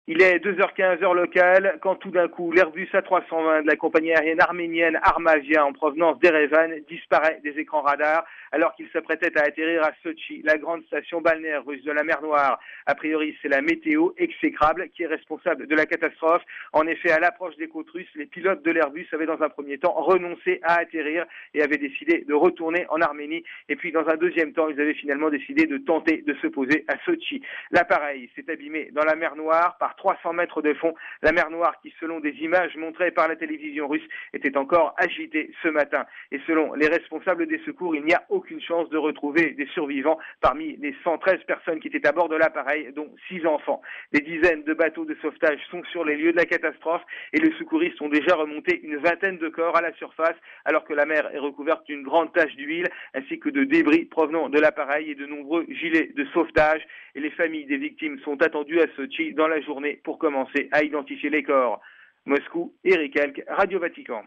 Il est 2h15 heure locale quand tout d'un coup l'Airbus A320 de la compagnie aérienne arménienne Armavia en provenance d'Erevan disparaît des écrans radars alors qu'il s'apprêtait à atterrir à Sochi, la grande station balnéaire russe de la mer Noire. A priori, c'est la météo exécrable qui est responsable de la catastrophe. En effet, à l'approche des côtes russes, les pilotes de l'Airbus avaient dans un premier temps renoncé à atterrir et avaient décidé de retourner en Arménie. Et puis dans un deuxième temps, ils avaient finalement décidé de tenter de se poser à Sochi. L'appareil s'est abîmé dans la mer Noire par 300 mètres de fond. La mer Noire qui, selon des images montrées par la télévision russe, était encore agitée ce matin. Et selon les responsables des secours, il n'y a aucune chance de retrouver des survivants parmi les 113 personnes qui étaient à bord de l'appareil, dont 6 enfants. Des dizaines de bateaux de sauvetage sont sur les lieux de la catastrophe et les secouristes ont déjà remonté une vingtaine de corps à la surface alors que la mer est recouverte d'une grande tache d'huile ainsi que de débris provenant de l'appareil et de nombreux gilets de sauvetage. Et les familles des victimes sont attendues à Sochi dans la journée pour commencer à identifier les corps. Moscou, Eric Elk, Radio Vatican.